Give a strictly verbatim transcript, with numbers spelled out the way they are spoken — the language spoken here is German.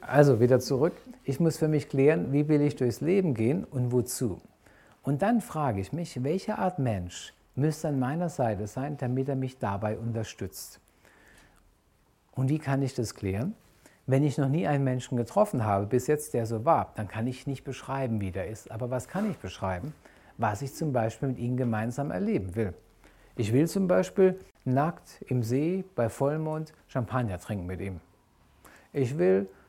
Also wieder zurück. Ich muss für mich klären, wie will ich durchs Leben gehen und wozu. Und dann frage ich mich, welche Art Mensch müsste an meiner Seite sein, damit er mich dabei unterstützt. Und wie kann ich das klären? Wenn ich noch nie einen Menschen getroffen habe, bis jetzt der so war, dann kann ich nicht beschreiben, wie der ist. Aber was kann ich beschreiben? Was ich zum Beispiel mit ihm gemeinsam erleben will. Ich will zum Beispiel nackt im See bei Vollmond Champagner trinken mit ihm. Ich will